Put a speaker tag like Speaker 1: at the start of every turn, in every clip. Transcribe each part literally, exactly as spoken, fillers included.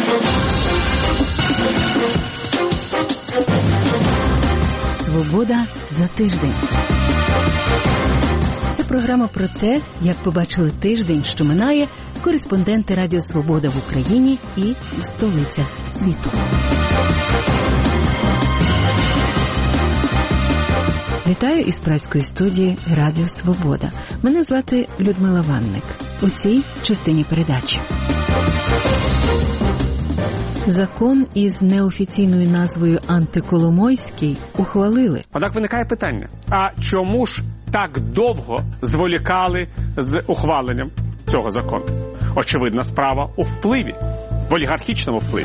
Speaker 1: Свобода за тиждень. Це програма про те, як побачили тиждень, що минає, кореспонденти Радіо Свобода в Україні і в столицях світу. Вітаю із празької студії Радіо Свобода. Мене звати Людмила Ванник. У цій частині передачі. Закон із неофіційною назвою «Антиколомойський» ухвалили.
Speaker 2: Однак виникає питання, а чому ж так довго зволікали з ухваленням цього закону? Очевидна справа у впливі, в олігархічному впливі.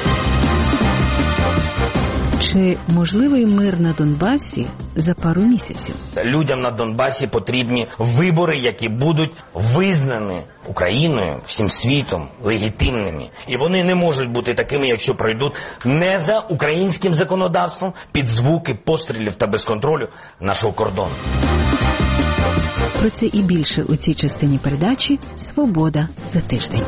Speaker 1: Чи можливий мир на Донбасі за пару місяців?
Speaker 3: Людям на Донбасі потрібні вибори, які будуть визнані Україною, всім світом, легітимними. І вони не можуть бути такими, якщо пройдуть не за українським законодавством, під звуки пострілів та без контролю нашого кордону.
Speaker 1: Про це і більше у цій частині передачі «Свобода за тиждень».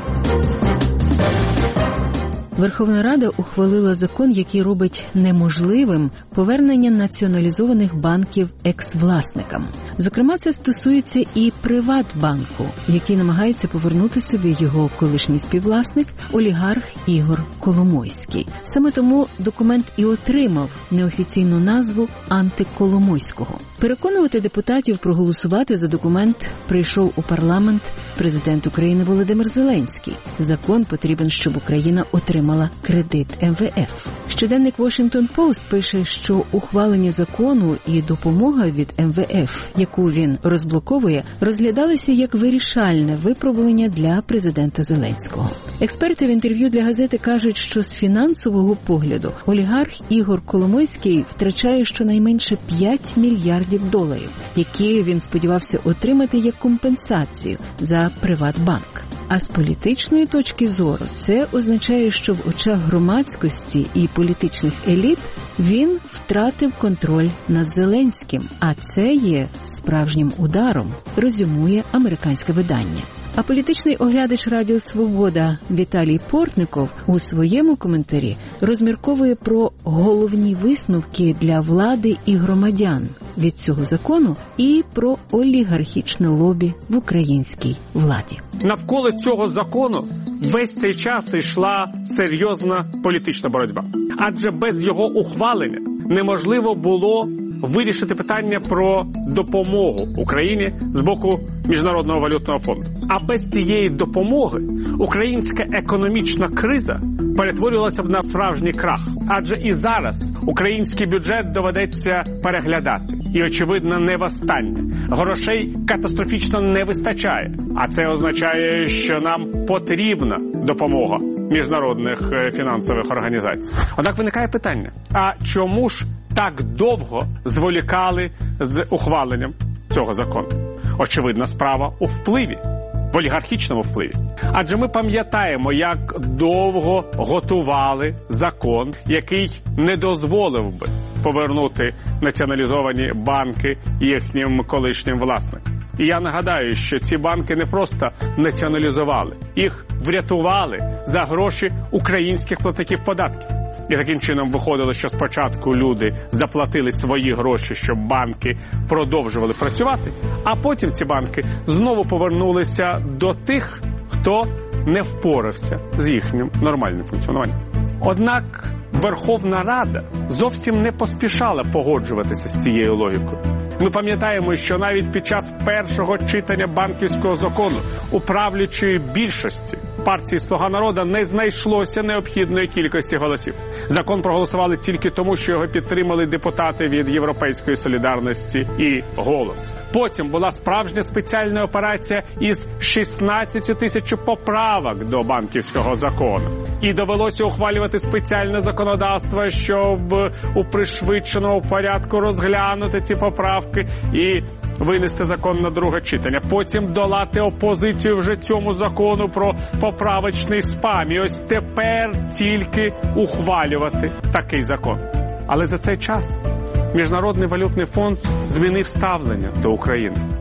Speaker 1: Верховна Рада ухвалила закон, який робить неможливим повернення націоналізованих банків екс-власникам. Зокрема, це стосується і Приватбанку, який намагається повернути собі його колишній співвласник, олігарх Ігор Коломойський. Саме тому документ і отримав неофіційну назву «Антиколомойського». Переконувати депутатів проголосувати за документ прийшов у парламент президент України Володимир Зеленський. Закон потрібен, щоб Україна отримала кредит ем ве еф. Щоденник Washington Post пише, що ухвалення закону і допомога від ем ве еф, яку він розблоковує, розглядалися як вирішальне випробування для президента Зеленського. Експерти в інтерв'ю для газети кажуть, що з фінансового погляду олігарх Ігор Коломойський втрачає щонайменше п'ять мільярдів доларів, які він сподівався отримати як компенсацію за Приватбанк. А з політичної точки зору це означає, що в очах громадськості і політичних еліт він втратив контроль над Зеленським, а це є справжнім ударом, резюмує американське видання. А політичний оглядач Радіо Свобода Віталій Портников у своєму коментарі розмірковує про головні висновки для влади і громадян від цього закону і про олігархічне лобі в українській владі.
Speaker 2: Навколо цього закону весь цей час йшла серйозна політична боротьба. Адже без його ухвалення неможливо було вирішити питання про допомогу Україні з боку Міжнародного валютного фонду. А без цієї допомоги українська економічна криза перетворювалася б на справжній крах. Адже і зараз український бюджет доведеться переглядати. І, очевидно, не востаннє. Грошей катастрофічно не вистачає. А це означає, що нам потрібна допомога міжнародних фінансових організацій. Однак виникає питання, а чому ж так довго зволікали з ухваленням цього закону? Очевидна справа у впливі, в олігархічному впливі. Адже ми пам'ятаємо, як довго готували закон, який не дозволив би повернути націоналізовані банки їхнім колишнім власникам. І я нагадаю, що ці банки не просто націоналізували, їх врятували за гроші українських платників податків. І таким чином виходило, що спочатку люди заплатили свої гроші, щоб банки продовжували працювати, а потім ці банки знову повернулися до тих, хто не впорався з їхнім нормальним функціонуванням. Однак Верховна Рада зовсім не поспішала погоджуватися з цією логікою. Ми пам'ятаємо, що навіть під час першого читання банківського закону у правлячої більшості партії «Слуга народу» не знайшлося необхідної кількості голосів. Закон проголосували тільки тому, що його підтримали депутати від «Європейської солідарності» і «Голос». Потім була справжня спеціальна операція із шістнадцятью тисяч поправок до банківського закону. І довелося ухвалювати спеціальне законодавство, щоб у пришвидшеному порядку розглянути ці поправки і винести закон на друге читання. Потім долати опозицію вже цьому закону про поправочний спам. І ось тепер тільки ухвалювати такий закон. Але за цей час Міжнародний валютний фонд змінив ставлення до України.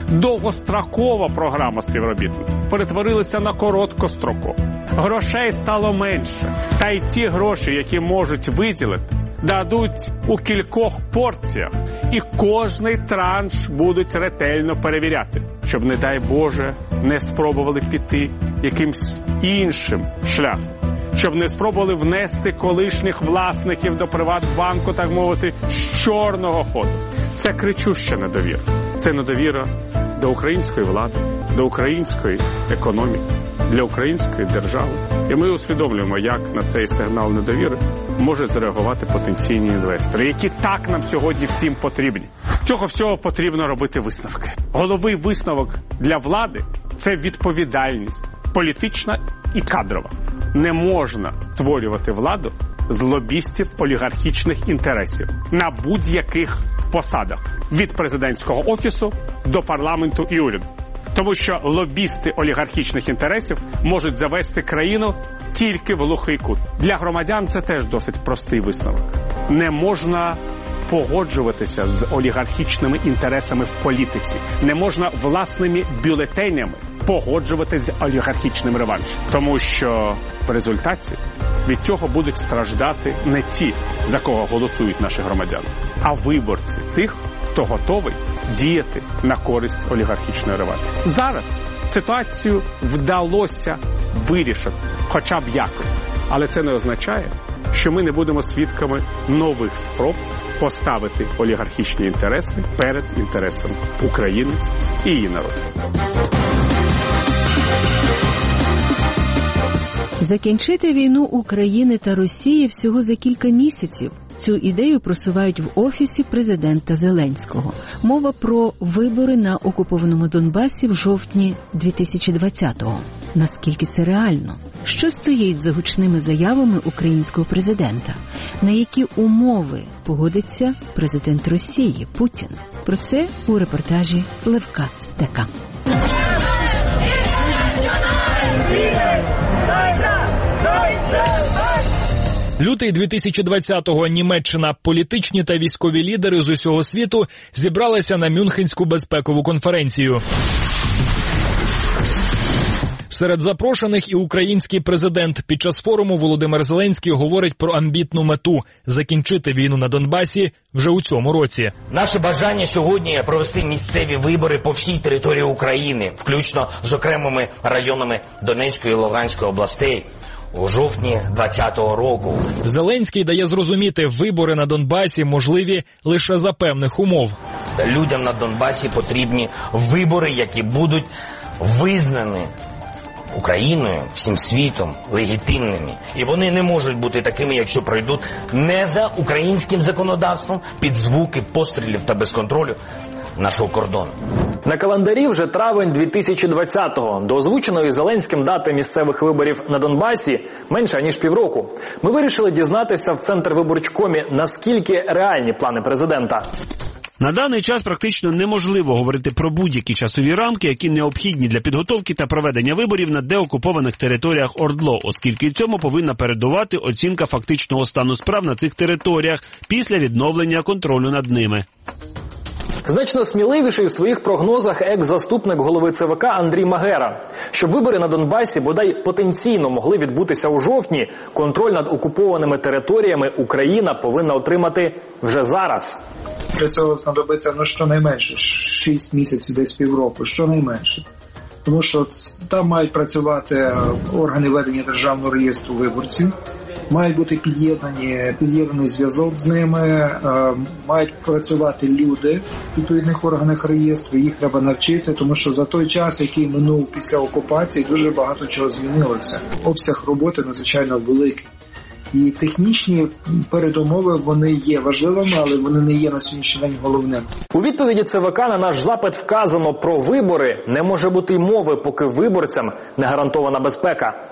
Speaker 2: довгострокова програма співробітництва перетворилася на короткострокову. Грошей стало менше. Та й ті гроші, які можуть виділити, дадуть у кількох порціях. І кожний транш будуть ретельно перевіряти, щоб, не дай Боже, не спробували піти якимсь іншим шляхом. Щоб не спробували внести колишніх власників до Приватбанку, так мовити, з чорного ходу. Це кричуща недовіра. Це недовіра до української влади, до української економіки, для української держави. І ми усвідомлюємо, як на цей сигнал недовіри можуть зреагувати потенційні інвестори, які так нам сьогодні всім потрібні. Цього всього потрібно робити висновки. Головний висновок для влади – це відповідальність політична і кадрова. Не можна створювати владу з лобістів олігархічних інтересів на будь-яких посадах від президентського офісу до парламенту і уряду. Тому що лобісти олігархічних інтересів можуть завести країну тільки в глухий кут. Для громадян це теж досить простий висновок. Не можна погоджуватися з олігархічними інтересами в політиці. Не можна власними бюлетенями погоджуватися з олігархічним реваншем. Тому що в результаті від цього будуть страждати не ті, за кого голосують наші громадяни, а виборці тих, хто готовий діяти на користь олігархічної реванші. Зараз ситуацію вдалося вирішити, хоча б якось. Але це не означає, що ми не будемо свідками нових спроб поставити олігархічні інтереси перед інтересами України і її народу.
Speaker 1: Закінчити війну України та Росії всього за кілька місяців. Цю ідею просувають в Офісі президента Зеленського. Мова про вибори на окупованому Донбасі в жовтні дві тисячі двадцятого. Наскільки це реально? Що стоїть за гучними заявами українського президента? На які умови погодиться президент Росії Путін? Про це у репортажі Левка Стека.
Speaker 4: Лютий дві тисячі двадцятого. Німеччина. Політичні та військові лідери з усього світу зібралися на Мюнхенську безпекову конференцію. Серед запрошених і український президент. Під час форуму Володимир Зеленський говорить про амбітну мету – закінчити війну на Донбасі вже у цьому році.
Speaker 3: Наше бажання сьогодні – провести місцеві вибори по всій території України, включно з окремими районами Донецької і Луганської областей, у жовтні двадцятого року.
Speaker 4: Зеленський дає зрозуміти, вибори на Донбасі можливі лише за певних умов.
Speaker 3: Людям на Донбасі потрібні вибори, які будуть визнані Україною, всім світом, легітимними. І вони не можуть бути такими, якщо пройдуть не за українським законодавством, під звуки пострілів та без контролю нашого кордону.
Speaker 5: На календарі вже травень дві тисячі двадцятого. До озвученої Зеленським дати місцевих виборів на Донбасі менше, ніж півроку. Ми вирішили дізнатися в Центрвиборчкомі, наскільки реальні плани президента.
Speaker 6: На даний час практично неможливо говорити про будь-які часові рамки, які необхідні для підготовки та проведення виборів на деокупованих територіях ОРДЛО, оскільки цьому повинна передувати оцінка фактичного стану справ на цих територіях після відновлення контролю над ними.
Speaker 5: Значно сміливіший в своїх прогнозах екс-заступник голови ЦВК Андрій Магера. Щоб вибори на Донбасі бодай потенційно могли відбутися у жовтні, контроль над окупованими територіями Україна повинна отримати вже зараз.
Speaker 7: Для цього знадобиться, ну, щонайменше шість місяців, десь півроку, щонайменше. Тому що там мають працювати органи ведення державного реєстру виборців, мають бути під'єднані, під'єднаний зв'язок з ними, мають працювати люди в відповідних органах реєстру, їх треба навчити, тому що за той час, який минув після окупації, дуже багато чого змінилося. Обсяг роботи надзвичайно великий. І технічні передумови, вони є важливими, але вони не є на сьогоднішній день головним.
Speaker 5: У відповіді ЦВК на наш запит вказано про вибори. Не може бути й мови, поки виборцям не гарантована безпека.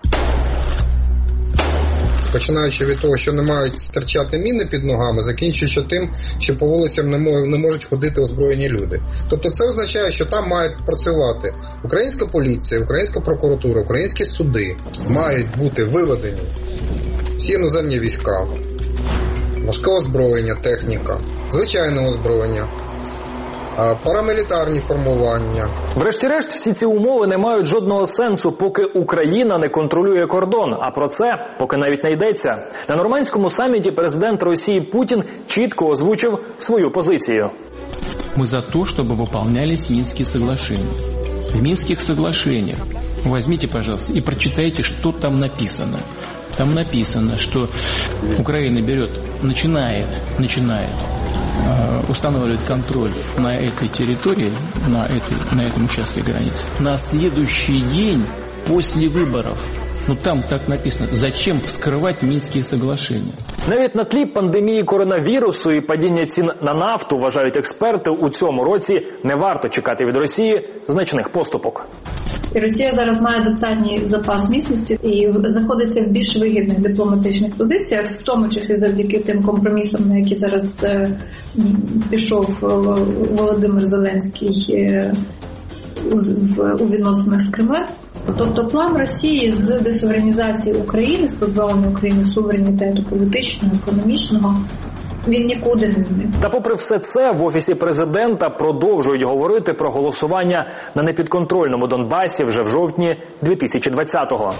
Speaker 8: Починаючи від того, що не мають стирчати міни під ногами, закінчуючи тим, що по вулицям не можуть ходити озброєні люди. Тобто це означає, що там мають працювати українська поліція, українська прокуратура, українські суди. Мають бути виведені всі іноземні війська, важке озброєння, техніка, звичайне озброєння, Парамілітарні формування.
Speaker 5: Врешті-решт, всі ці умови не мають жодного сенсу, поки Україна не контролює кордон. А про це поки навіть не йдеться. На нормандському саміті президент Росії Путін чітко озвучив свою позицію.
Speaker 9: Мы за то, чтобы выполнялись Минские соглашения. В Минских соглашениях, возьмите, пожалуйста, и прочитайте, что там написано. Там написано, что Украина берет, начинает, начинает э, устанавливать контроль на этой территории, на, этой, на этом участке границы. На следующий день после выборов. Ну там так написано. Зачем вскрывать Мінські соглашення?
Speaker 5: Навіть на тлі пандемії коронавірусу і падіння цін на нафту, вважають експерти, у цьому році не варто чекати від Росії значних поступок.
Speaker 10: І Росія зараз має достатній запас міцності і знаходиться в більш вигідних дипломатичних позиціях, в тому числі завдяки тим компромісам, на які зараз е, пішов Володимир Зеленський е, у, в, у відносинах з Кремлем. Тобто план Росії з десуверенізації України, з позбавлення України суверенітету політичного, економічного, він нікуди не зник.
Speaker 5: Та попри все це, в Офісі президента продовжують говорити про голосування на непідконтрольному Донбасі вже в жовтні дві тисячі двадцятого.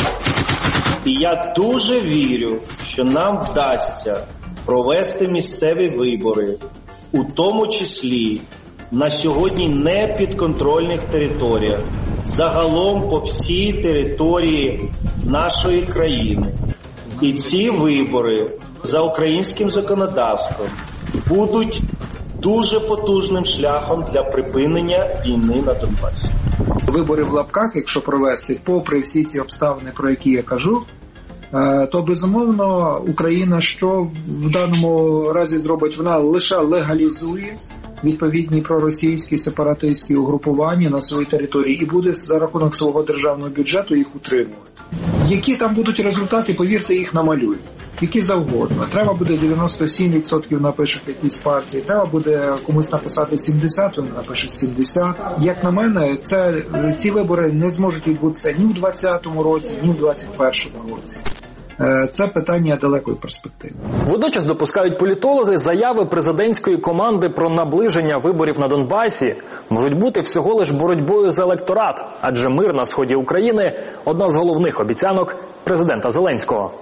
Speaker 11: І я дуже вірю, що нам вдасться провести місцеві вибори, у тому числі на сьогодні непідконтрольних територіях, загалом по всій території нашої країни. І ці вибори за українським законодавством будуть дуже потужним шляхом для припинення війни на Донбасі.
Speaker 7: Вибори в лапках, якщо провести, попри всі ці обставини, про які я кажу, то, безумовно, Україна що в даному разі зробить? Вона лише легалізує відповідні проросійські сепаратистські угрупування на своїй території і буде за рахунок свого державного бюджету їх утримувати. Які там будуть результати, повірте, їх намалюють. Які завгодно. Треба буде дев'яносто сім відсотків напишуть якісь партії, треба буде комусь написати сімдесят, вони напишуть сімдесят. Як на мене, це, ці вибори не зможуть відбутися ні в двадцятому році, ні в двадцять першому році. Це питання далекої перспективи.
Speaker 5: Водночас допускають політологи, заяви президентської команди про наближення виборів на Донбасі можуть бути всього лиш боротьбою за електорат, адже мир на сході України – одна з головних обіцянок президента Зеленського.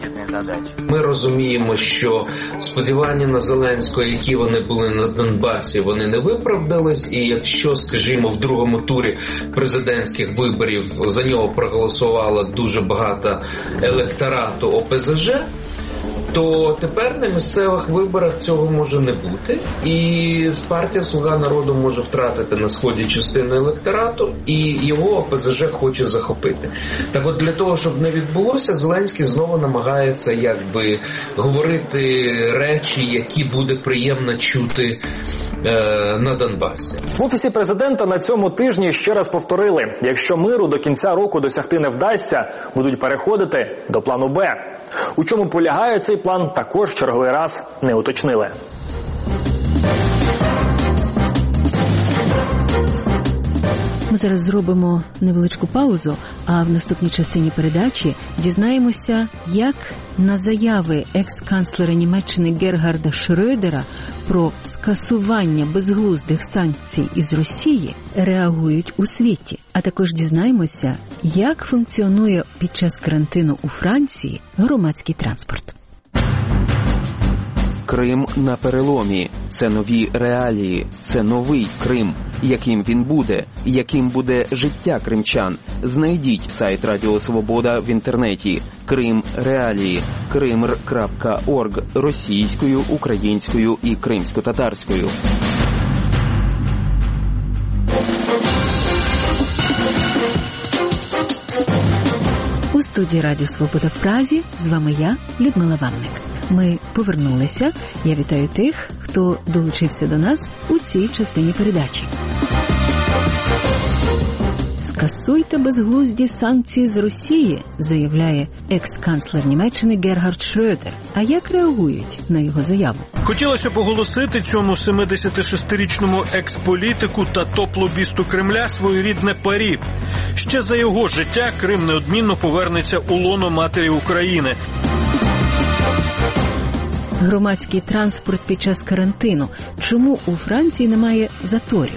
Speaker 12: Ми розуміємо, що сподівання на Зеленського, які вони були на Донбасі, вони не виправдались, і якщо, скажімо, в другому турі президентських виборів за нього проголосувало дуже багато електорату О Пе Зе Же, то тепер на місцевих виборах цього може не бути. І партія «Слуга народу» може втратити на сході частину електорату, і його О Пе Зе Же хоче захопити. Так от для того, щоб не відбулося, Зеленський знову намагається якби говорити речі, які буде приємно чути е, на Донбасі.
Speaker 5: В Офісі президента на цьому тижні ще раз повторили, якщо миру до кінця року досягти не вдасться, будуть переходити до плану Б. У чому полягає цей план, також в черговий раз не уточнили.
Speaker 1: Ми зараз зробимо невеличку паузу, а в наступній частині передачі дізнаємося, як на заяви екс-канцлера Німеччини Гергарда Шрёдера про скасування безглуздих санкцій із Росії реагують у світі. А також дізнаємося, як функціонує під час карантину у Франції громадський транспорт.
Speaker 13: Крим на переломі. Це нові реалії. Це новий Крим. Яким він буде? Яким буде життя кримчан? Знайдіть сайт Радіо Свобода в інтернеті. Крим реалії. кримр крапка орг російською, українською і кримсько-татарською.
Speaker 1: У студії Радіо Свобода в Празі з вами я, Людмила Ванник. Ми повернулися. Я вітаю тих, хто долучився до нас у цій частині передачі. «Скасуйте безглузді санкції з Росії», заявляє екс-канцлер Німеччини Гергард Шрёдер. А як реагують на його заяву?
Speaker 4: Хотілося б оголосити цьому семидесятишестирічному екс-політику та топ-лобісту Кремля своєрідне парі. Ще за його життя Крим неодмінно повернеться у лоно матері України.
Speaker 1: Громадський транспорт під час карантину. Чому у Франції немає заторів?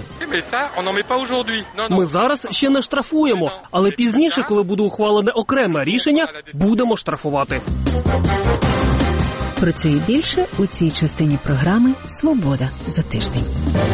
Speaker 14: Ми зараз ще не штрафуємо, але пізніше, коли буде ухвалене окреме рішення, будемо штрафувати.
Speaker 1: Про це і більше у цій частині програми «Свобода за тиждень».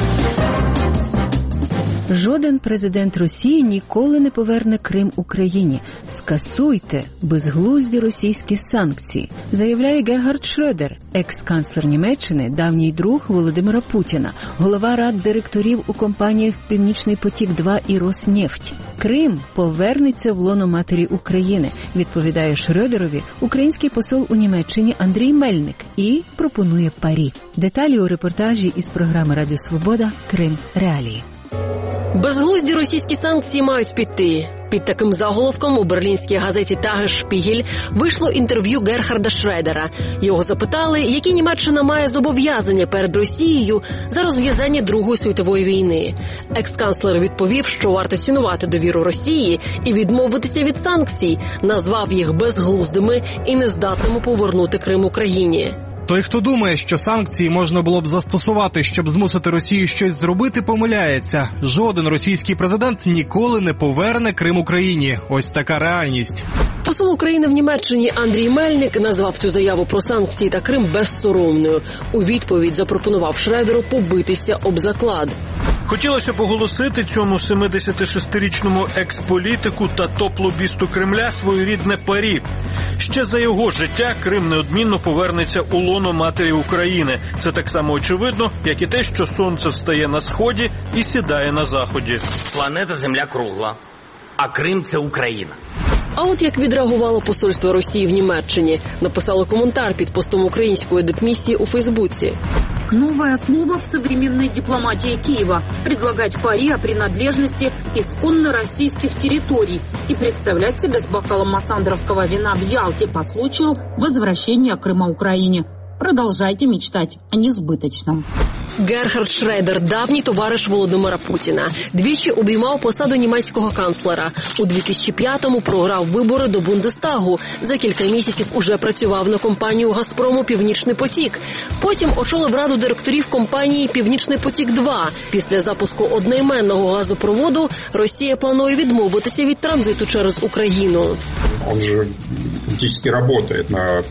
Speaker 1: Жоден президент Росії ніколи не поверне Крим Україні. Скасуйте безглузді російські санкції, заявляє Герхард Шрёдер, екс-канцлер Німеччини, давній друг Володимира Путіна, голова рад директорів у компаніях «Північний потік-два» і «Роснефть». Крим повернеться в лоно матері України, відповідає Шрёдерові український посол у Німеччині Андрій Мельник і пропонує парі. Деталі у репортажі із програми «Радіо Свобода. Крим. Реалії».
Speaker 15: Безглузді російські санкції мають піти. Під таким заголовком у берлінській газеті «Тагешпігель» вийшло інтерв'ю Герхарда Шредера. Його запитали, які Німеччина має зобов'язання перед Росією за розв'язання Другої світової війни. Екс-канцлер відповів, що варто цінувати довіру Росії і відмовитися від санкцій, назвав їх безглуздими і нездатними повернути Крим Україні.
Speaker 16: Той, хто думає, що санкції можна було б застосувати, щоб змусити Росію щось зробити, помиляється. Жоден російський президент ніколи не поверне Крим Україні. Ось така реальність.
Speaker 15: Посол України в Німеччині Андрій Мельник назвав цю заяву про санкції та Крим безсоромною. У відповідь запропонував Шредеру побитися об заклад.
Speaker 17: Хотілося б оголосити цьому семидесятишестирічному екс-політику та топ-лобісту Кремля своєрідне парі. Ще за його життя Крим неодмінно повернеться у лоно матері України. Це так само очевидно, як і те, що сонце встає на сході і сідає на заході.
Speaker 3: Планета Земля кругла, а Крим – це Україна.
Speaker 15: А от як відреагувало посольство Росії в Німеччині, написало коментар під постом української дипмісії у Фейсбуці.
Speaker 18: Новое слово в современной дипломатии Киева – предлагать пари о принадлежности исконно российских территорий и представлять себя с бокалом массандровского вина в Ялте по случаю возвращения Крыма Украине. Продолжайте мечтать о несбыточном.
Speaker 15: Герхард Шредер – давній товариш Володимира Путіна. Двічі обіймав посаду німецького канцлера. У дві тисячі п'ятому програв вибори до Бундестагу. За кілька місяців уже працював на компанію «Газпрому» «Північний потік». Потім очолив раду директорів компанії «Північний потік-два». Після запуску одноіменного газопроводу Росія планує відмовитися від транзиту через Україну.
Speaker 19: Він же фактично працює на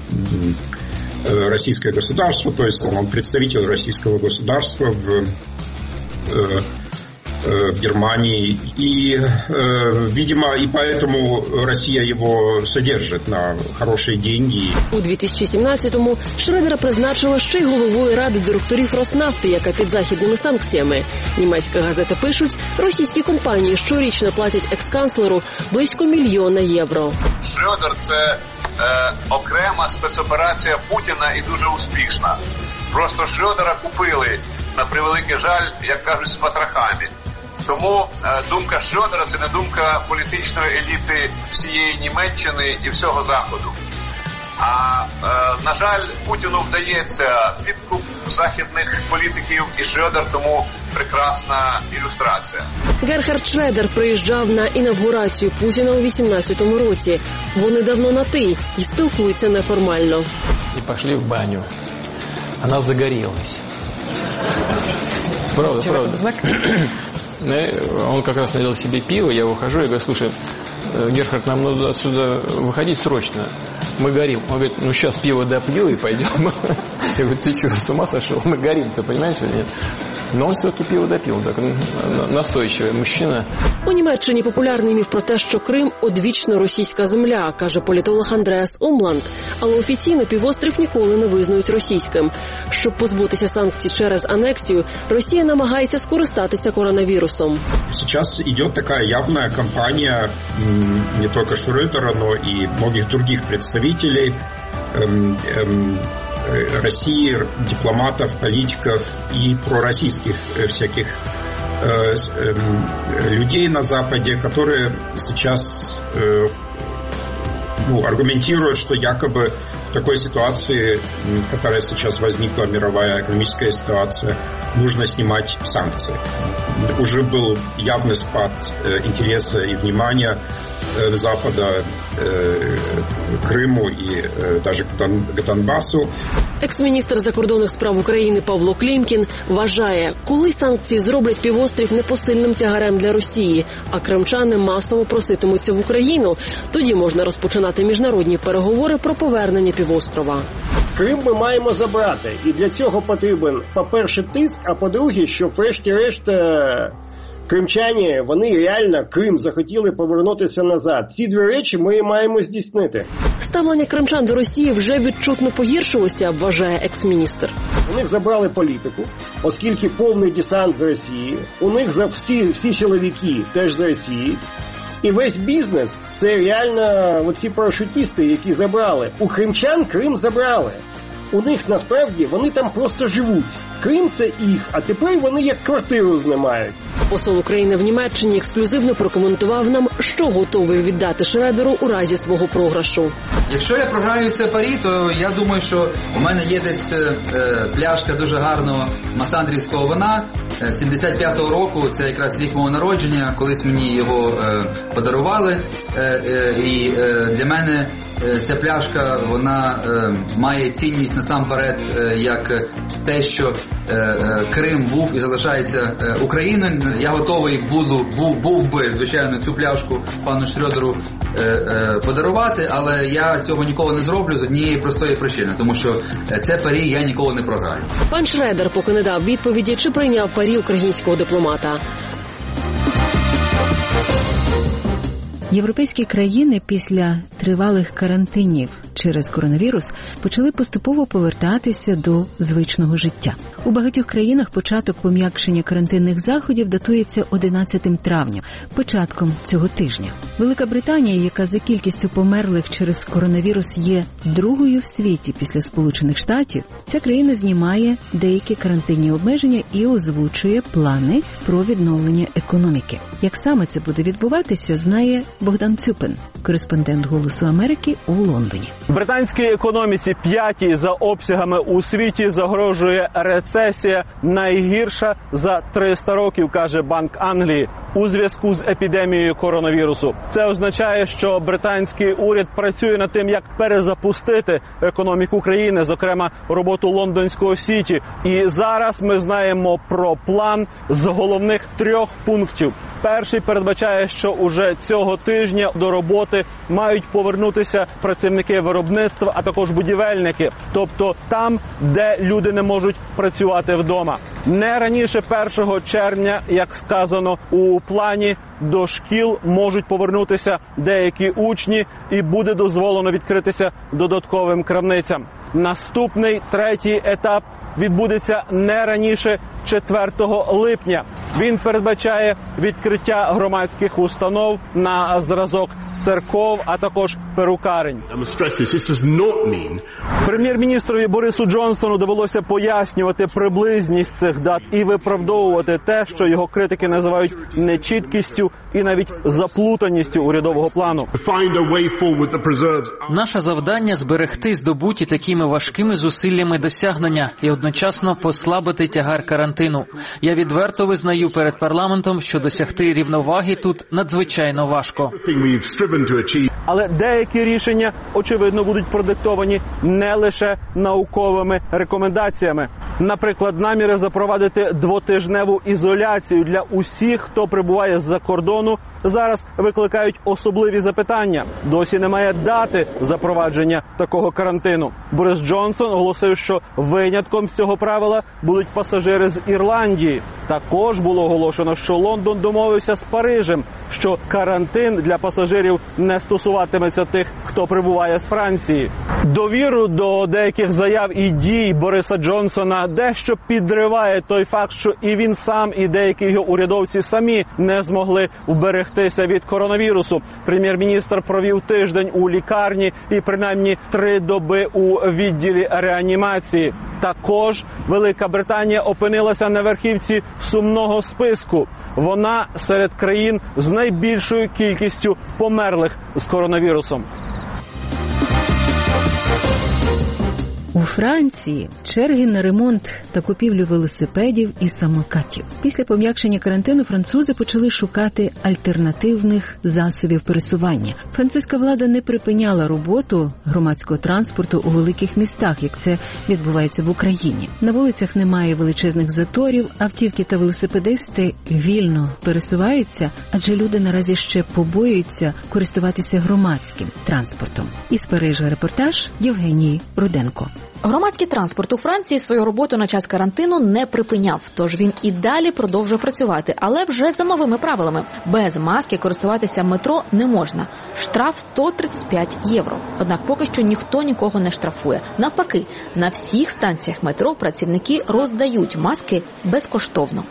Speaker 19: российское государство, то есть он представитель российского государства в, э, э, в Германии. И, э, видимо, и поэтому Россия его содержит на хорошие деньги.
Speaker 15: У дві тисячі сімнадцятому Шредера призначили ще й головою ради директорів «Роснефти», яка під західними санкціями. Німецька газета пишуть, російські компанії щорічно платять екс-канцлеру близько мільйона євро.
Speaker 20: Шредер – це Е, окрема спецоперація Путіна і дуже успішна. Просто Шредера купили, на превеликий жаль, як кажуть, з потрохами. Тому е, думка Шредера – це не думка політичної еліти всієї Німеччини і всього Заходу. А, е, на жаль, Путіну вдається підкуп західних політиків, і Шредер тому прекрасна ілюстрація.
Speaker 15: Герхард Шредер приїжджав на інавгурацію Путіна у вісімнадцятому році. Вони давно на «ти» і спілкуються неформально.
Speaker 9: І пішли в баню. Вона загорілась. Правда, правда. Он как раз налил себе пиво, я выхожу и говорю, слушай, Герхард, нам надо отсюда выходить срочно. Мы горим. Он говорит, ну сейчас пиво допью и пойдем. Я говорю, ты что, с ума сошел? Мы горим, ты понимаешь или нет? Но он все-таки пиво допил, так настойчивий мужчина.
Speaker 15: У Німеччині популярний міф про те, що Крим – одвічно російська земля, каже політолог Андреас Умланд. Але офіційно півострів ніколи не визнають російським. Щоб позбутися санкцій через анексію, Росія намагається скористатися коронавірусом.
Speaker 19: Сейчас идет такая явная кампания не только Шредера, но и многих других представителей эм, эм, России, дипломатов, политиков и пророссийских всяких э, э, людей на Западе, которые сейчас э, ну, аргументируют, что якобы в такой ситуации, которая сейчас возникла, мировая экономическая ситуация, нужно снимать санкции. Уже был явный спад э, интереса и внимания э, Запада э, Крыму и э, даже к, Дон, к Донбассу.
Speaker 15: Екс-міністр закордонних справ України Павло Клімкін вважає, коли санкції зроблять півострів непосильним тягарем для Росії, а кримчани масово проситимуться в Україну, тоді можна розпочинати міжнародні переговори про повернення півострова.
Speaker 21: Крим ми маємо забрати, і для цього потрібен, по-перше, тиск, а по-друге, щоб врешті-решт кримчані, вони реально Крим захотіли повернутися назад. Ці дві речі ми маємо здійснити.
Speaker 15: Ставлення кримчан до Росії вже відчутно погіршилося, вважає екс-міністр.
Speaker 21: У них забрали політику, оскільки повний десант з Росії. У них за всі, всі чоловіки теж з Росії. І весь бізнес – це реально оці парашутісти, які забрали. У кримчан Крим забрали. У них насправді вони там просто живуть. Крим – це їх, а тепер вони як квартиру знімають.
Speaker 15: Посол України в Німеччині ексклюзивно прокоментував нам, що готовий віддати Шредеру у разі свого програшу.
Speaker 22: Якщо я програю це парі, то я думаю, що у мене є десь е, пляшка дуже гарного масандрівського вина сімдесят п'ятого року, це якраз рік мого народження, колись мені його е, подарували. Е, е, і е, для мене е, ця пляшка, вона е, має цінність насамперед, е, як те, що е, е, Крим був і залишається е, Україною. Я готовий буду, був, був би, звичайно, цю пляшку пану Шредеру е, е, подарувати, але я цього ніколи не зроблю з однієї простої причини, тому що це парі я ніколи не програю.
Speaker 15: Пан Шредер поки не дав відповіді, чи прийняв парі українського дипломата.
Speaker 1: Європейські країни після тривалих карантинів через коронавірус почали поступово повертатися до звичного життя. У багатьох країнах початок пом'якшення карантинних заходів датується одинадцятого травня, початком цього тижня. Велика Британія, яка за кількістю померлих через коронавірус є другою в світі після Сполучених Штатів, ця країна знімає деякі карантинні обмеження і озвучує плани про відновлення економіки. Як саме це буде відбуватися, знає Богдан Цюпин, кореспондент «Голосу Америки» у Лондоні.
Speaker 23: Британській економіці, п'ятій за обсягами у світі, загрожує рецесія, найгірша за триста років, каже Банк Англії, у зв'язку з епідемією коронавірусу. Це означає, що британський уряд працює над тим, як перезапустити економіку країни, зокрема роботу лондонського Сіті. І зараз ми знаємо про план з головних трьох пунктів. Перший передбачає, що уже цього тижня до роботи мають повернутися працівники виробництва, а також будівельники. Тобто там, де люди не можуть працювати вдома. Не раніше першого червня, як сказано у плані, до шкіл можуть повернутися деякі учні і буде дозволено відкритися додатковим крамницям. Наступний, третій етап відбудеться не раніше четвертого липня. Він передбачає відкриття громадських установ на зразок церков, а також перукарень. Прем'єр-міністрові Борису Джонсону довелося пояснювати приблизність цих дат і виправдовувати те, що його критики називають нечіткістю і навіть заплутаністю урядового плану.
Speaker 24: Наше завдання – зберегти здобуті такими важкими зусиллями досягнення і одночасно послабити тягар карантину. Я відверто визнаю перед парламентом, що досягти рівноваги тут надзвичайно важко.
Speaker 23: Але деякі рішення, очевидно, будуть продиктовані не лише науковими рекомендаціями. Наприклад, наміри запровадити двотижневу ізоляцію для усіх, хто прибуває з-за кордону, зараз викликають особливі запитання. Досі немає дати запровадження такого карантину. Борис Джонсон оголосив, що винятком з цього правила будуть пасажири з Ірландії. Також було оголошено, що Лондон домовився з Парижем, що карантин для пасажирів не стосуватиметься тих, хто прибуває з Франції. Довіру до деяких заяв і дій Бориса Джонсона дещо підриває той факт, що і він сам, і деякі його урядовці самі не змогли вберегтися від коронавірусу. Прем'єр-міністр провів тиждень у лікарні і принаймні три доби у відділі реанімації. Також Велика Британія опинилася на верхівці сумного списку. Вона серед країн з найбільшою кількістю померлих з коронавірусом.
Speaker 1: У Франції черги на ремонт та купівлю велосипедів і самокатів. Після пом'якшення карантину французи почали шукати альтернативних засобів пересування. Французька влада не припиняла роботу громадського транспорту у великих містах, як це відбувається в Україні. На вулицях немає величезних заторів, автівки та велосипедисти вільно пересуваються, адже люди наразі ще побоюються користуватися громадським транспортом. Із Парижа репортаж Євгенії Руденко.
Speaker 2: Громадський транспорт у Франції свою роботу на час карантину не припиняв, тож він і далі продовжує працювати, але вже за новими правилами. Без маски користуватися метро не можна. Штраф сто тридцять п'ять євро. Однак поки що ніхто нікого не штрафує. Навпаки, на всіх станціях метро працівники роздають маски безкоштовно.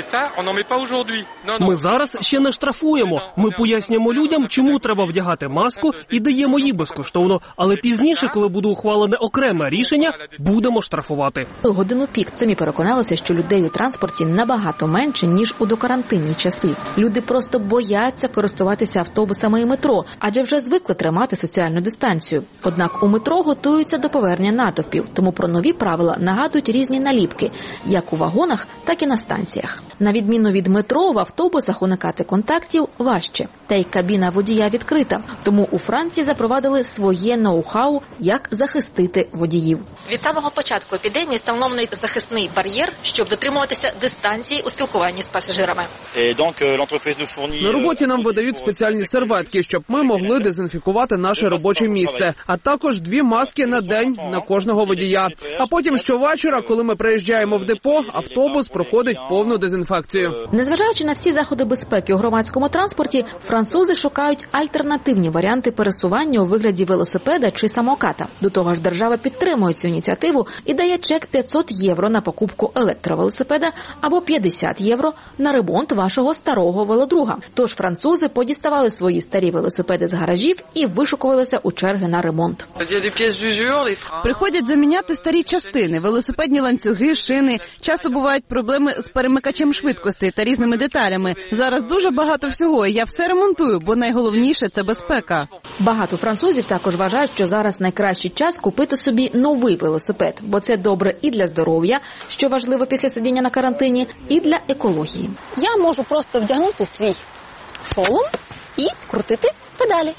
Speaker 14: Ми зараз ще не штрафуємо. Ми пояснюємо людям, чому треба вдягати маску, і даємо її безкоштовно. Але пізніше, коли буде ухвалене окреме рішення, будемо штрафувати.
Speaker 2: У годину пік самі переконалися, що людей у транспорті набагато менше, ніж у докарантинні часи. Люди просто бояться користуватися автобусами і метро, адже вже звикли тримати соціальну дистанцію. Однак у метро готуються до повернення натовпів, тому про нові правила нагадують різні наліпки, як у вагонах, так і на станціях. На відміну від метро, в автобусах уникати контактів важче. Та й кабіна водія відкрита. Тому у Франції запровадили своє ноу-хау, як захистити водіїв. Від самого початку епідемії встановлений захисний бар'єр, щоб дотримуватися дистанції у спілкуванні з пасажирами.
Speaker 23: На роботі нам видають спеціальні серветки, щоб ми могли дезінфікувати наше робоче місце, а також дві маски на день на кожного водія. А потім щовечора, коли ми приїжджаємо в депо, автобус проходить повну дезінфекцію.
Speaker 2: Незважаючи на всі заходи безпеки у громадському транспорті, французи шукають альтернативні варіанти пересування у вигляді велосипеда чи самоката. До того ж, держава підтримує цю ініціативу і дає чек п'ятсот євро на покупку електровелосипеда або п'ятдесят євро на ремонт вашого старого велодруга. Тож французи подіставали свої старі велосипеди з гаражів і вишукувалися у черги на ремонт.
Speaker 6: Приходять заміняти старі частини, велосипедні ланцюги, шини. Часто бувають проблеми з перемикачем швидкостей та різними деталями. Зараз дуже багато всього, і я все ремонтую, бо найголовніше – це безпека.
Speaker 2: Багато французів також вважають, що зараз найкращий час купити собі новий велосипед, бо це добре і для здоров'я, що важливо після сидіння на карантині, і для екології.
Speaker 15: Я можу просто вдягнути свій шолом і крутити педалі.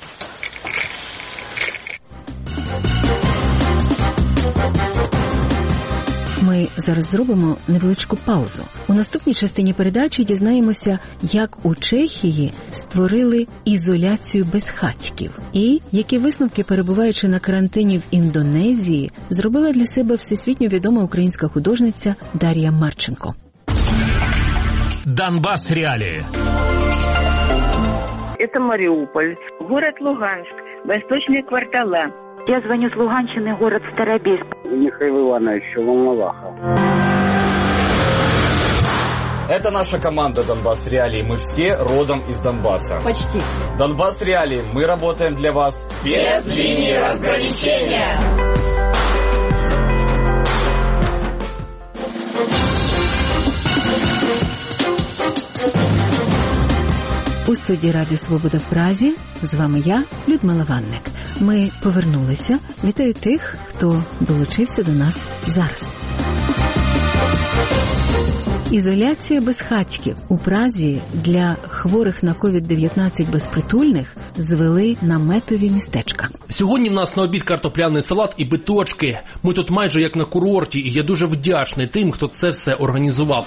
Speaker 1: Ми зараз зробимо невеличку паузу. У наступній частині передачі дізнаємося, як у Чехії створили ізоляцію безхатьків і які висновки, перебуваючи на карантині в Індонезії, зробила для себе всесвітньо відома українська художниця Дар'я Марченко.
Speaker 8: Донбасс реалии.
Speaker 10: Это Мариуполь, город Луганск, восточные квартала. Я звоню с Луганщины, город Старобельск.
Speaker 25: Михаил Иванович, Волноваха.
Speaker 26: Это наша команда «Донбасс Реалии». Мы все родом из Донбасса.
Speaker 10: Почти.
Speaker 26: «Донбасс Реалии». Мы работаем для вас без линии разграничения.
Speaker 1: У студії Радіо Свобода в Празі з вами я, Людмила Ванник. Ми повернулися. Вітаю тих, хто долучився до нас зараз. Ізоляція безхатьків у Празі для хворих на ковід дев'ятнадцять безпритульних звели наметові містечка.
Speaker 27: Сьогодні в нас на обід картопляний салат і биточки. Ми тут майже як на курорті, і я дуже вдячний тим, хто це все організував.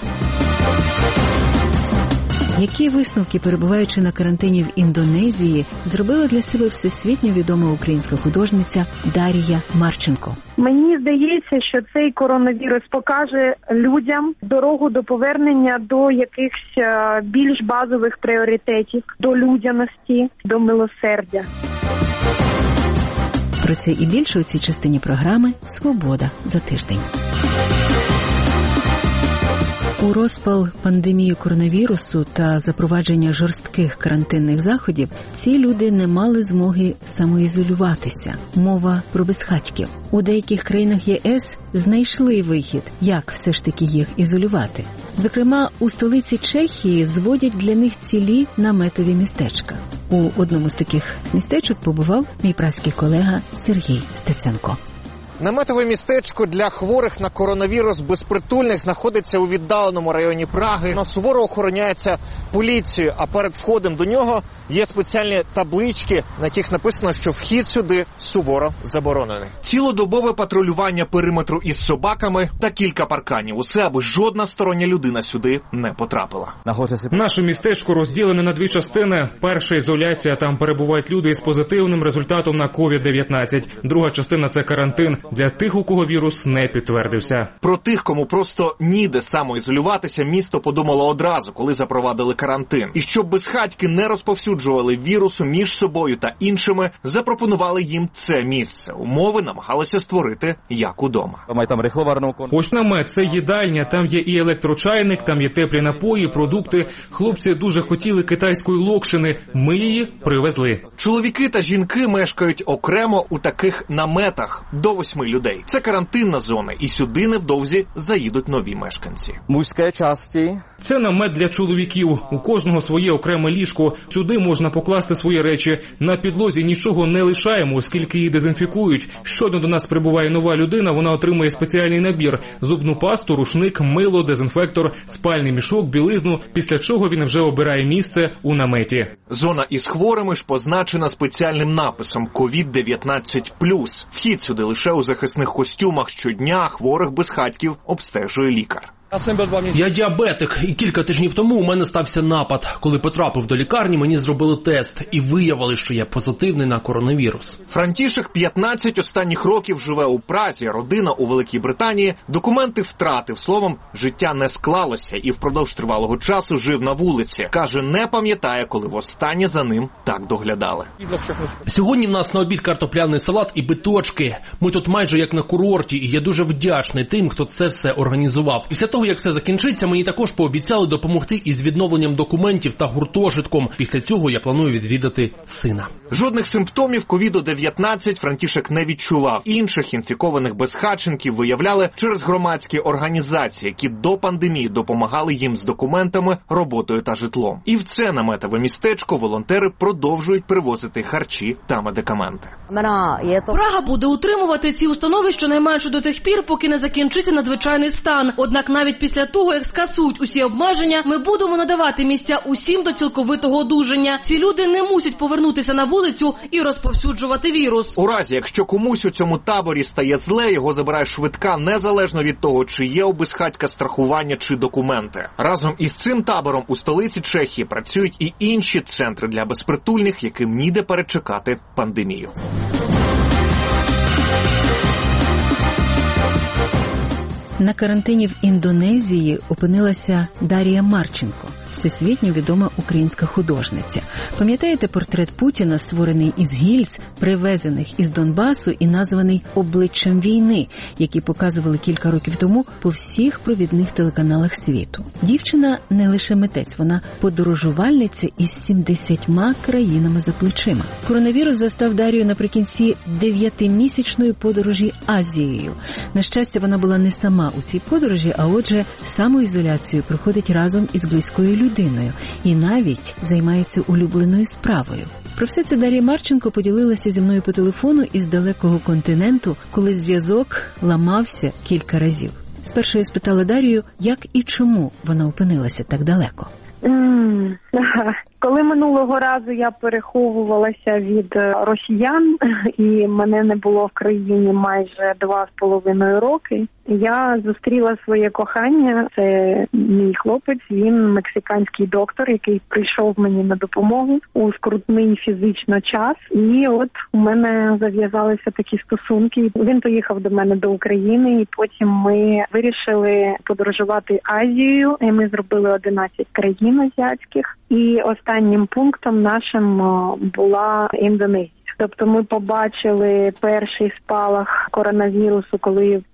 Speaker 1: Які висновки, перебуваючи на карантині в Індонезії, зробила для себе всесвітньо відома українська художниця Дар'я Марченко?
Speaker 28: Мені здається, що цей коронавірус покаже людям дорогу до повернення до якихось більш базових пріоритетів, до людяності, до милосердя.
Speaker 1: Про це і більше у цій частині програми «Свобода за тиждень». У розпал пандемії коронавірусу та запровадження жорстких карантинних заходів ці люди не мали змоги самоізолюватися. Мова про безхатьків. У деяких країнах ЄС знайшли вихід, як все ж таки їх ізолювати. Зокрема, у столиці Чехії зводять для них цілі наметові містечка. У одному з таких містечок побував мій празький колега Сергій Стеценко.
Speaker 4: Наметове містечко для хворих на коронавірус безпритульних знаходиться у віддаленому районі Праги. Воно суворо охороняється поліцією, а перед входом до нього є спеціальні таблички, на яких написано, що вхід сюди суворо заборонений. Цілодобове патрулювання периметру із собаками та кілька парканів. Усе, аби жодна стороння людина сюди не потрапила.
Speaker 5: Наше містечко розділене на дві частини. Перша – ізоляція, там перебувають люди із позитивним результатом на ковід дев'ятнадцять. Друга частина – це карантин для тих, у кого вірус не підтвердився.
Speaker 4: Про тих, кому просто ніде самоізолюватися, місто подумало одразу, коли запровадили карантин. І щоб безхатьки не розповсюджували вірусу між собою та іншими, запропонували їм це місце. Умови намагалися створити як удома.
Speaker 5: Ось намет – це їдальня, там є і електрочайник, там є теплі напої, продукти. Хлопці дуже хотіли китайської локшини, ми її привезли.
Speaker 4: Чоловіки та жінки мешкають окремо у таких наметах до восьми людей. Це карантинна зона, і сюди невдовзі заїдуть нові мешканці.
Speaker 5: Мужське часті. Це намет для чоловіків. У кожного своє окреме ліжко. Сюди можна покласти свої речі. На підлозі нічого не лишаємо, оскільки її дезінфікують. Щойно до нас прибуває нова людина, вона отримує спеціальний набір: зубну пасту, рушник, мило, дезінфектор, спальний мішок, білизну, після чого він вже обирає місце у наметі.
Speaker 4: Зона із хворими ж позначена спеціальним написом ковід дев'ятнадцять плюс. Вхід сюди лише у захисних костюмах. Щодня хворих безхатьків обстежує лікар.
Speaker 27: Я діабетик, і кілька тижнів тому у мене стався напад. Коли потрапив до лікарні, мені зробили тест і виявили, що я позитивний на коронавірус.
Speaker 4: Франтішек п'ятнадцять останніх років живе у Празі, родина у Великій Британії. Документи втратив, словом, життя не склалося і впродовж тривалого часу жив на вулиці. Каже, не пам'ятає, коли востаннє за ним так доглядали.
Speaker 27: Сьогодні в нас на обід картопляний салат і биточки. Ми тут майже як на курорті, і я дуже вдячний тим, хто це все організував. Після того, як все закінчиться, мені також пообіцяли допомогти із відновленням документів та гуртожитком. Після цього я планую відвідати сина.
Speaker 4: Жодних симптомів ковіду дев'ятнадцять Франтішек не відчував. Інших інфікованих безхатченків виявляли через громадські організації, які до пандемії допомагали їм з документами, роботою та житлом. І в це наметове містечко волонтери продовжують привозити харчі та медикаменти.
Speaker 7: Прага буде утримувати ці установи щонайменше до тих пір, поки не закінчиться надзвичайний стан. Однак навіть після того, як скасують усі обмеження, ми будемо надавати місця усім до цілковитого одужання. Ці люди не мусять повернутися на вулицю і розповсюджувати вірус.
Speaker 4: У разі, якщо комусь у цьому таборі стає зле, його забирає швидка, незалежно від того, чи є у безхатька страхування чи документи. Разом із цим табором у столиці Чехії працюють і інші центри для безпритульних, яким ніде перечекати пандемію.
Speaker 1: На карантині в Індонезії опинилася Дар'я Марченко, всесвітньо відома українська художниця. Пам'ятаєте портрет Путіна, створений із гільз, привезених із Донбасу і названий «Обличчям війни», який показували кілька років тому по всіх провідних телеканалах світу. Дівчина не лише митець, вона подорожувальниця із сімдесятьма країнами за плечима. Коронавірус застав Дар'ю наприкінці дев'ятимісячної подорожі Азією. На щастя, вона була не сама у цій подорожі, а отже, самоізоляцію проходить разом із близькою людиною і навіть займається улюбленою справою. Про все це Дар'я Марченко поділилася зі мною по телефону із далекого континенту, коли зв'язок ламався кілька разів. Спершу я спитала Дар'ю, як і чому вона опинилася так далеко.
Speaker 28: Mm, Коли минулого разу я переховувалася від росіян і мене не було в країні майже два з половиною роки, я зустріла своє кохання. Це мій хлопець, він мексиканський доктор, який прийшов мені на допомогу у скрутний фізично час. І от у мене зав'язалися такі стосунки. Він поїхав до мене до України, і потім ми вирішили подорожувати Азією. І ми зробили одинадцять країн азіатських. І останнім пунктом нашим була Індонезія. Тобто ми побачили перший спалах коронавірусу, коли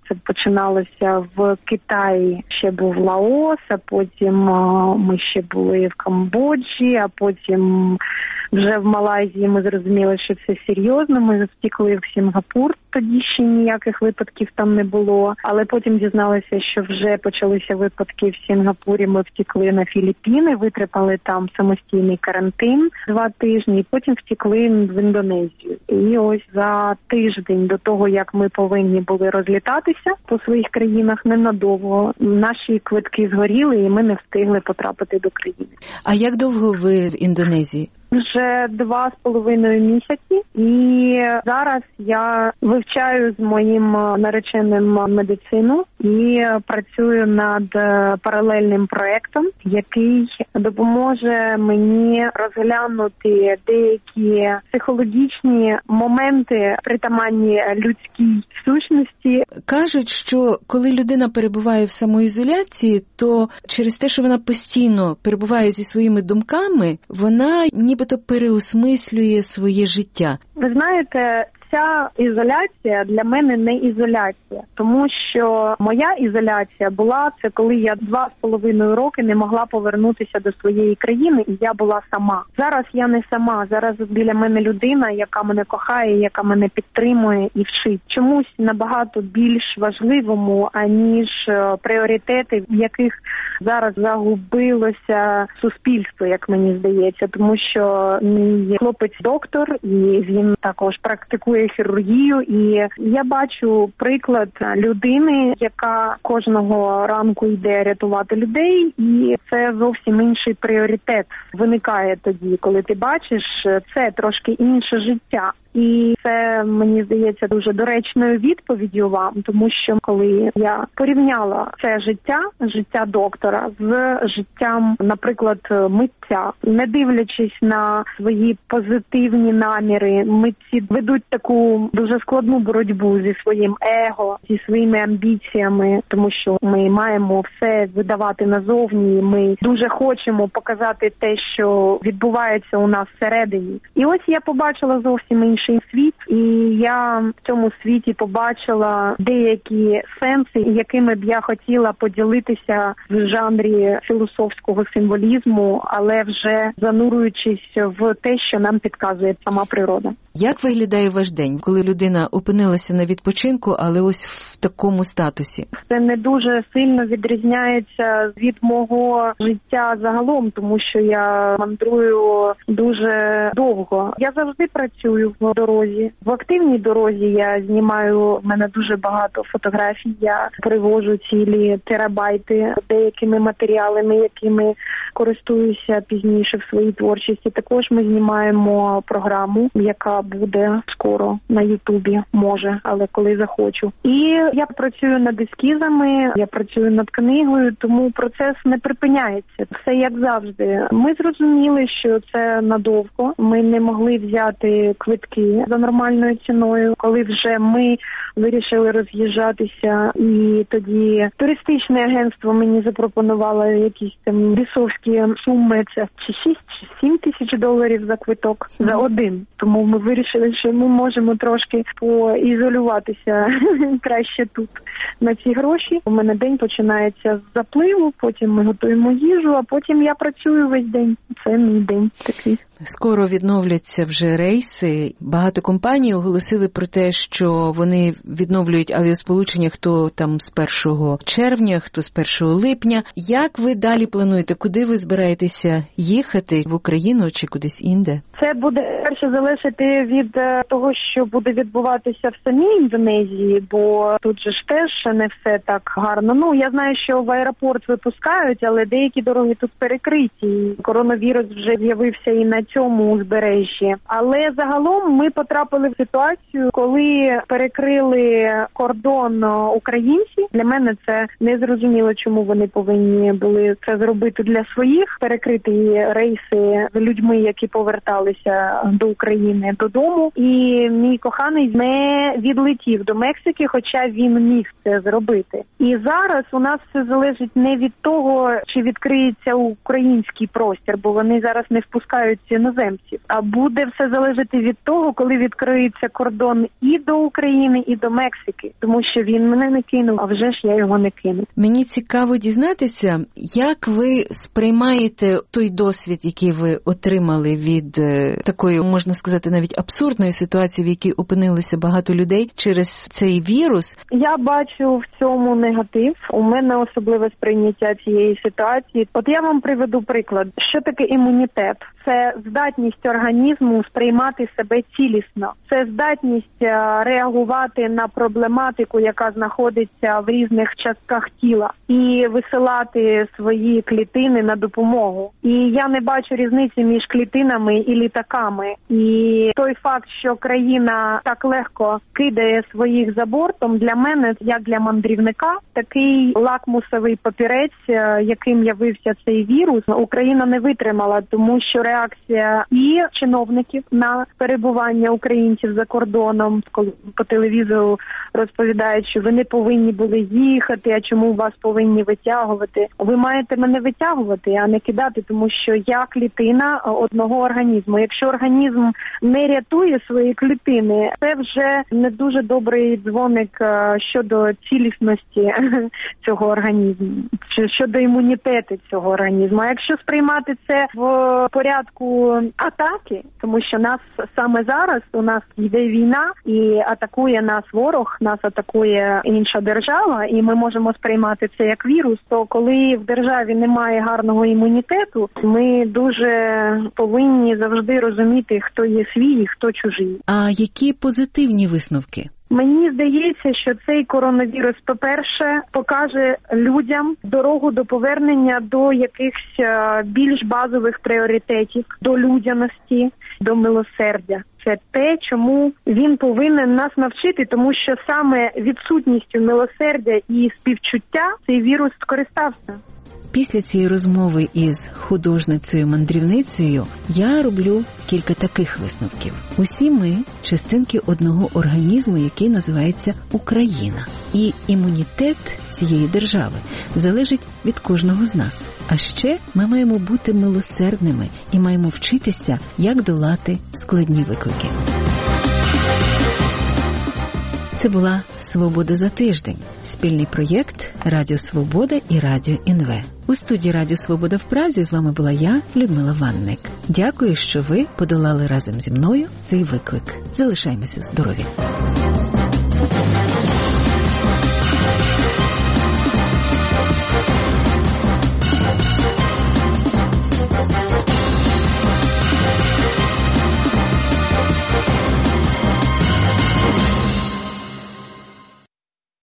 Speaker 28: Це починалося в Китаї, ще був Лаос, а потім ми ще були в Камбоджі, а потім вже в Малайзії ми зрозуміли, що це серйозно. Ми втекли в Сінгапур, тоді ще ніяких випадків там не було. Але потім дізналися, що вже почалися випадки в Сінгапурі. Ми втекли на Філіппіни, витримали там самостійний карантин два тижні, і потім втекли в Індонезію. І ось за тиждень до того, як ми повинні були розлітатися по своїх країнах ненадовго, наші квитки згоріли, і ми не встигли потрапити до країни.
Speaker 1: А як довго ви в Індонезії?
Speaker 28: Вже два з половиною місяці, і зараз я вивчаю з моїм нареченим медицину і працюю над паралельним проєктом, який допоможе мені розглянути деякі психологічні моменти, притаманні людській сущності.
Speaker 1: Кажуть, що коли людина перебуває в самоізоляції, то через те, що вона постійно перебуває зі своїми думками, вона нібито переосмислює своє життя.
Speaker 28: Ви знаєте, ця ізоляція для мене не ізоляція, тому що моя ізоляція була це, коли я два з половиною роки не могла повернутися до своєї країни, і я була сама. Зараз я не сама, зараз біля мене людина, яка мене кохає, яка мене підтримує і вчить. Чомусь набагато більш важливому, аніж пріоритети, в яких зараз загубилося суспільство, як мені здається, тому що мій хлопець доктор, і він також практикує хірургію, і я бачу приклад людини, яка кожного ранку йде рятувати людей, і це зовсім інший пріоритет виникає тоді, коли ти бачиш, це трошки інше життя. І це, мені здається, дуже доречною відповіддю вам, тому що коли я порівняла це життя, життя доктора з життям, наприклад, митця, не дивлячись на свої позитивні наміри, митці ведуть таку дуже складну боротьбу зі своїм его, зі своїми амбіціями, тому що ми маємо все видавати назовні, ми дуже хочемо показати те, що відбувається у нас всередині. І ось я побачила зовсім інший світ, і я в цьому світі побачила деякі сенси, якими б я хотіла поділитися в жанрі філософського символізму, але вже занурюючись в те, що нам підказує сама природа.
Speaker 1: Як виглядає ваш день, коли людина опинилася на відпочинку, але ось в такому статусі?
Speaker 28: Це не дуже сильно відрізняється від мого життя загалом, тому що я мандрую дуже довго. Я завжди працюю в дорозі. В активній дорозі я знімаю, в мене дуже багато фотографій, я привожу цілі терабайти деякими матеріалами, якими користуюся пізніше в своїй творчості. Також ми знімаємо програму, яка буде скоро на Ютубі, може, але коли захочу. І я працюю над ескізами, я працюю над книгою, тому процес не припиняється. Все як завжди. Ми зрозуміли, що це надовго. Ми не могли взяти квитки за нормальною ціною, коли вже ми вирішили роз'їжджатися, і тоді туристичне агентство мені запропонувало якісь там бісовські суми, це чи шість, чи сім тисяч доларів за квиток, за один. Тому ми вирішили, що ми можемо трошки поізолюватися краще тут на ці гроші. У мене день починається з запливу, потім ми готуємо їжу, а потім я працюю весь день. Це мій день такий.
Speaker 1: Скоро відновляться вже рейси. Багато компаній оголосили про те, що вони відновлюють авіасполучення хто там з першого червня, хто з першого липня. Як ви далі плануєте? Куди ви збираєтеся їхати? В Україну чи кудись інде?
Speaker 28: Це буде перше залежати від того, що буде відбуватися в самій Індонезії, бо тут же ж теж не все так гарно. Ну, я знаю, що в аеропорт випускають, але деякі дороги тут перекриті. Коронавірус вже з'явився і на цьому узбережжі. Але загалом ми потрапили в ситуацію, коли перекрили кордон українці. Для мене це незрозуміло, чому вони повинні були це зробити для своїх, перекрити рейси з людьми, які поверталися до України додому. І мій коханий не відлетів до Мексики, хоча він міг це зробити. І зараз у нас все залежить не від того, чи відкриється український простір, бо вони зараз не впускають іноземців. А буде все залежати від того, коли відкриється кордон і до України, і до Мексики. Тому що він мене не кинув, а вже ж я його не кину.
Speaker 1: Мені цікаво дізнатися, як ви сприймаєте той досвід, який ви отримали від е, такої, можна сказати, навіть абсурдної ситуації, в якій опинилося багато людей через цей вірус?
Speaker 28: Я бачу в цьому негатив. У мене особливе сприйняття цієї ситуації. От я вам приведу приклад. Що таке імунітет? Це здатність організму сприймати себе цілісно. Це здатність реагувати на проблематику, яка знаходиться в різних частках тіла, і висилати свої клітини на допомогу. І я не бачу різниці між клітинами і літаками. І той факт, що країна так легко кидає своїх за бортом, для мене, як для мандрівника, такий лакмусовий папірець, яким явився цей вірус, Україна не витримала, тому що реакція і чиновників на перебування українців за кордоном, коли по телевізору розповідають, що ви не повинні були їхати, а чому вас повинні витягувати. Ви маєте мене витягувати, а не кидати, тому що я клітина одного організму. Якщо організм не рятує свої клітини, це вже не дуже добрий дзвоник щодо цілісності цього організму, щодо імунітету цього організму. А якщо сприймати це в порядку атаки, тому що нас саме зараз, у нас йде війна і атакує нас ворог, нас атакує інша держава, і ми можемо сприймати це як вірус, то коли в державі немає гарного імунітету, ми дуже повинні завжди розуміти, хто є свій і хто чужий.
Speaker 1: А які позитивні висновки?
Speaker 28: Мені здається, що цей коронавірус, по-перше, покаже людям дорогу до повернення до якихось більш базових пріоритетів, до людяності, до милосердя. Це те, чому він повинен нас навчити, тому що саме відсутністю милосердя і співчуття цей вірус скористався.
Speaker 1: Після цієї розмови із художницею-мандрівницею я роблю кілька таких висновків. Усі ми – частинки одного організму, який називається Україна. І імунітет цієї держави залежить від кожного з нас. А ще ми маємо бути милосердними і маємо вчитися, як долати складні виклики. Це була «Свобода за тиждень» – спільний проєкт Радіо Свобода і Радіо ен ве. У студії Радіо Свобода в Празі з вами була я, Людмила Ванник. Дякую, що ви подолали разом зі мною цей виклик. Залишаємося здорові.